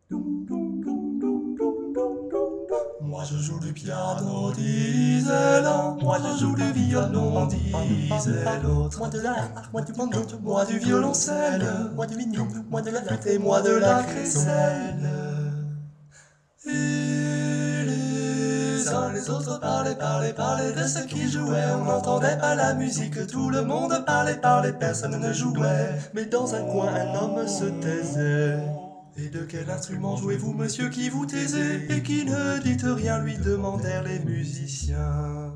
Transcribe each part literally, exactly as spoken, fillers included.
Moi je joue du piano, disait l'un. Moi je joue du violon, disait l'autre. Moi de la harpe, moi du banjo, moi du violoncelle. Moi du mignon, moi de la flûte et moi de la crécelle. Et les uns les autres parlaient, parlaient, parlaient de ce qu'ils jouaient. On n'entendait pas la musique, tout le monde parlait, parlait, personne ne jouait. Mais dans un coin un homme se taisait. Et de quel instrument jouez-vous, monsieur, qui vous taisez et qui ne dites rien, lui demandèrent les musiciens.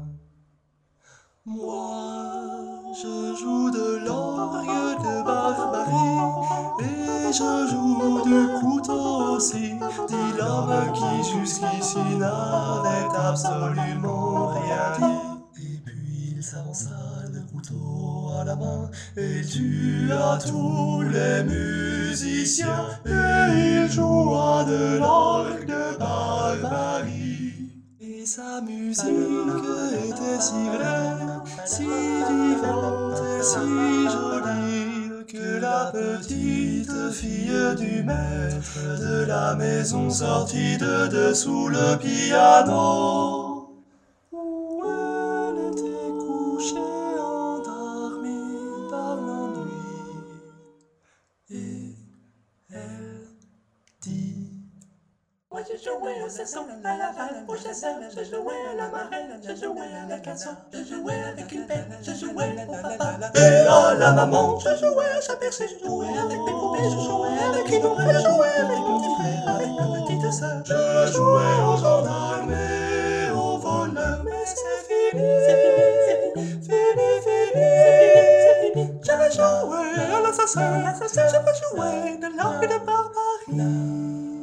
Moi, je joue de l'orgue de Barbarie, et je joue du couteau aussi, dit l'homme qui jusqu'ici n'avait absolument rien dit. Et puis il s'avança le couteau à la main, et il tua tous les musiciens, et il joua de l'orgue de Barbarie. Et sa musique était si vraie, si vivante et si jolie, que la petite fille du maître de la maison sortit de dessous le piano, où elle était couchée endormie par l'ennui. Et elle dit: moi je jouais au sasson, à la balle, au chasseur, je jouais à la marelle, je jouais à la casson, je jouais avec une pelle, je jouais au papa. Et à la maman, je jouais à chat percé, je jouais avec mes poupées, je jouais avec une ombre, je jouais avec mon petit frère, avec ma petite sœur. Je jouais au gendarme et au voleur, mais c'est fini, c'est fini, c'est fini, fini, fini, c'est fini. Je vais jouer à l'assassin, l'assassin, je vais jouer de l'orgue de Barbarie.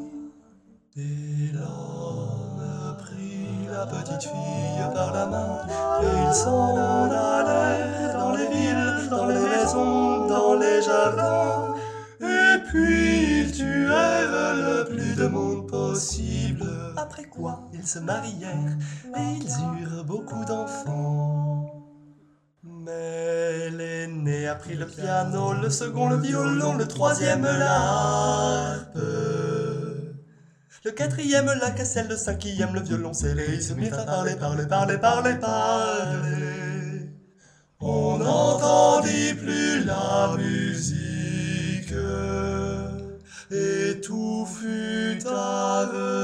Et l'homme prit la petite fille par la main, et ils s'en allèrent dans les villes, dans les maisons, dans les jardins. Et puis ils tuèrent le plus de monde possible. Après quoi, ils se marièrent, et ils eurent beaucoup d'enfants. Mais l'aîné apprit le piano, le second le violon, le troisième la harpe. Le quatrième la casselle, le cinquième le violoncelle, et ils se mirent à parler, parler, parler, parler, parler. On n'entendit plus la musique, et tout fut arrêté.